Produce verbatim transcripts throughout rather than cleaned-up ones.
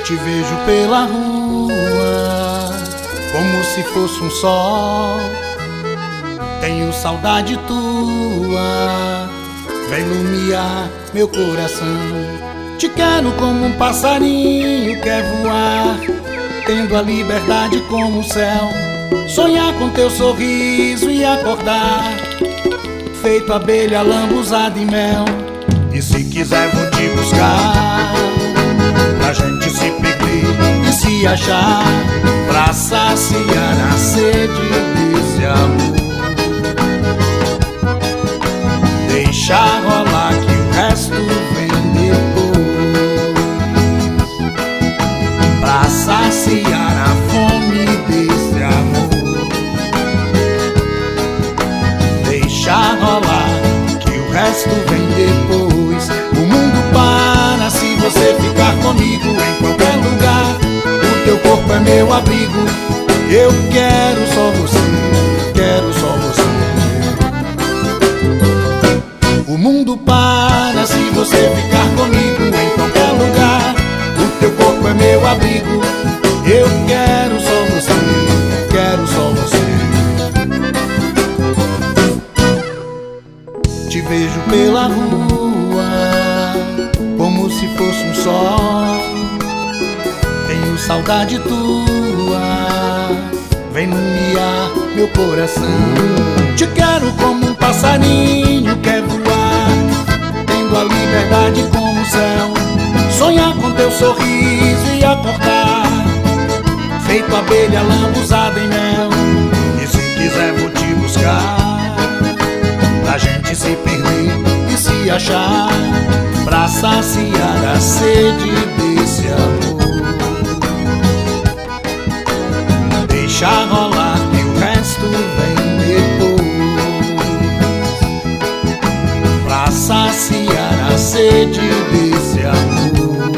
Te vejo pela rua como se fosse um sol. Tenho saudade tua, vem iluminar meu coração. Te quero como um passarinho quer voar, tendo a liberdade como o céu. Sonhar com teu sorriso e acordar feito abelha lambuzada em mel. E se quiser vou te buscar, pra gente se perder e se achar, pra saciar a sede desse amor. Deixa rolar que o resto vem depois, pra saciar a fome desse amor. Deixa rolar que o resto vem depois. O mundo para se você ficar comigo em qualquer lugar. O teu corpo é meu abrigo, eu quero só você, quero só você. O mundo para se você ficar comigo em qualquer lugar. O teu corpo é meu abrigo, eu quero só você, quero só você. Te vejo pela rua como se fosse um sol. Tenho saudade tua, vem iluminar meu coração. Te quero como um passarinho quer voar, tendo a liberdade como o céu. Sonhar com teu sorriso e acordar feito abelha lambuzada em mel. E se quiser vou te buscar, pra gente se perder e se achar, pra saciar a sede desse amor. Deixa rolar que o resto vem depois, pra saciar a sede desse amor.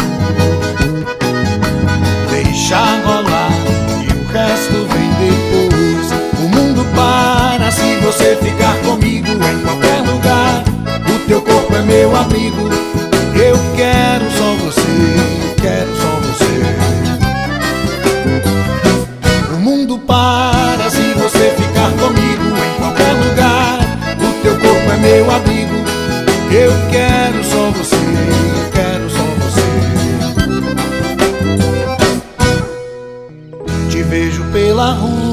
Deixa rolar que o resto vem depois. O mundo para se você ficar comigo em qualquer lugar. O teu corpo é meu abrigo, eu quero só você, quero só você. O mundo para se você ficar comigo em qualquer lugar. O teu corpo é meu abrigo, eu quero só você, quero só você. Te vejo pela rua